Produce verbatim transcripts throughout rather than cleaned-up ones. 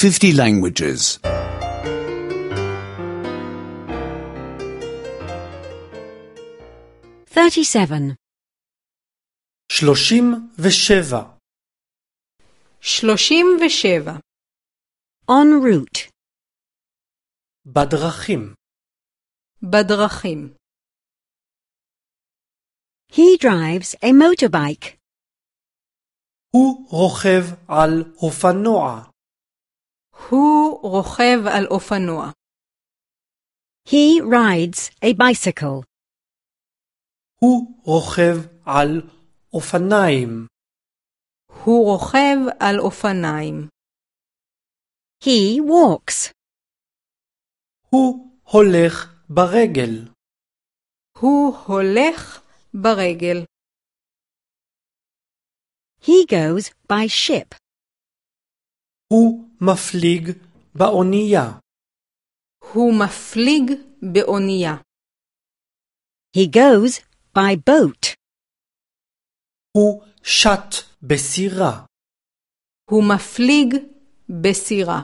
fifty languages. thirty-seven. שלושים ושבע. שלושים ושבע. En route. בדרכים. בדרכים. He drives a motorbike. הוא רוכב על אופנוע. הוא רוכב על אופנוע. He rides a bicycle. הוא רוכב על אופניים. הוא רוכב על אופניים. He walks. הוא הולך ברגל. הוא הולך ברגל. He goes by ship. הוא מפליג באונייה. הוא מפליג באונייה. He goes by boat. הוא שט בסירה. הוא מפליג בסירה.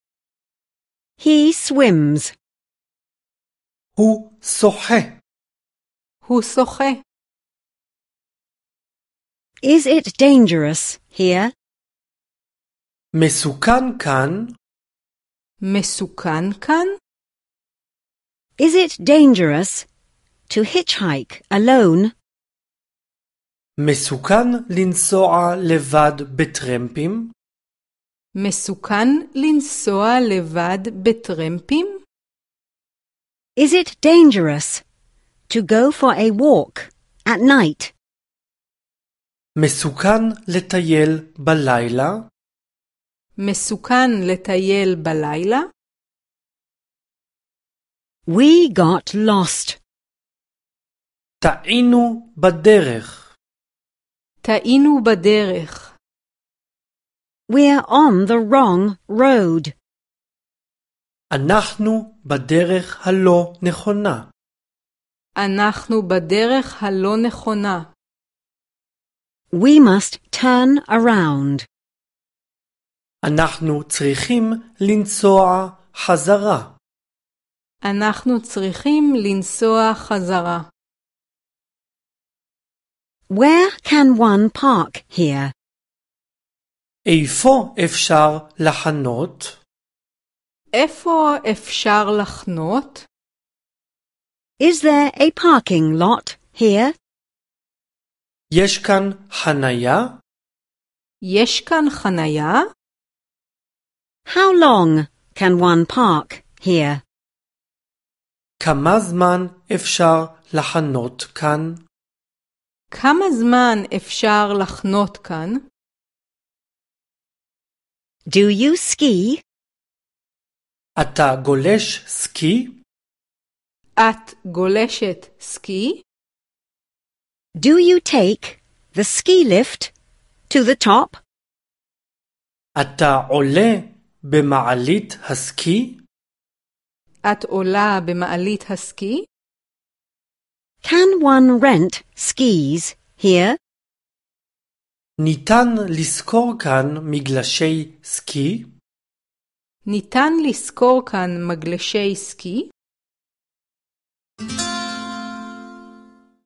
He swims. הוא שוחה. הוא שוחה. Is it dangerous here? מסוכן כאן. מסוכן כאן? Is it dangerous to hitchhike alone? מסוכן לנסוע לבד בטרמפים. מסוכן לנסוע לבד בטרמפים? Is it dangerous to go for a walk at night? מסוכן לטייל בלילה. מסוכן לטייל בלילה? We got lost. טעינו בדרך. טעינו בדרך. We're on the wrong road. אנחנו בדרך הלא נכונה. אנחנו בדרך הלא נכונה. We must turn around. אנחנו צריכים לנסוע חזרה. אנחנו צריכים לנסוע חזרה. Where can one park here? איפה אפשר לחנות? איפה אפשר לחנות? Is there a parking lot here? יש כאן חנייה? יש כאן חנייה? How long can one park here? כמה זמן אפשר לחנות כאן? כמה זמן אפשר לחנות כאן? Do you ski? אתה גולש סקי? את גולשת סקי? Do you take the ski lift to the top? אתה עולה במעלית הסקי? את עולה במעלית הסקי? Can one rent skis here? ניתן לשכור כאן מגלשי סקי? ניתן לשכור כאן מגלשי סקי?